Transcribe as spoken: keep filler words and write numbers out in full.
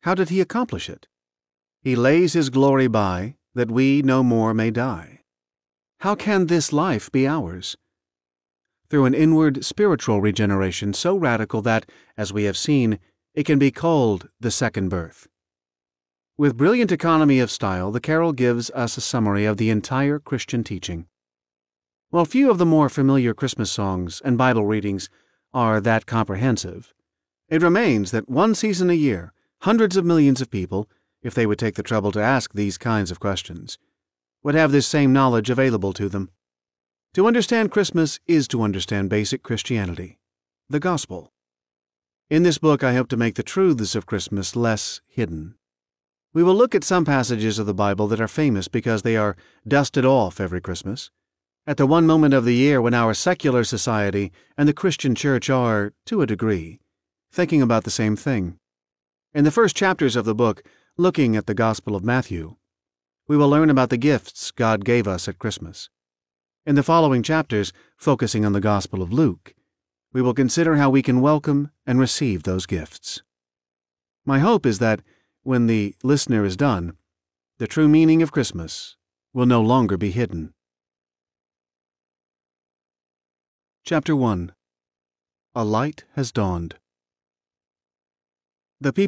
How did he accomplish it? He lays his glory by, that we no more may die. How can this life be ours? Through an inward spiritual regeneration so radical that, as we have seen, it can be called the second birth. With brilliant economy of style, the carol gives us a summary of the entire Christian teaching. While few of the more familiar Christmas songs and Bible readings are that comprehensive, it remains that one season a year, hundreds of millions of people, if they would take the trouble to ask these kinds of questions, would have this same knowledge available to them. To understand Christmas is to understand basic Christianity, the gospel. In this book, I hope to make the truths of Christmas less hidden. We will look at some passages of the Bible that are famous because they are dusted off every Christmas, at the one moment of the year when our secular society and the Christian church are, to a degree, thinking about the same thing. In the first chapters of the book, looking at the Gospel of Matthew, we will learn about the gifts God gave us at Christmas. In the following chapters, focusing on the Gospel of Luke, we will consider how we can welcome and receive those gifts. My hope is that, when the listener is done, the true meaning of Christmas will no longer be hidden. Chapter one. A Light Has Dawned. The people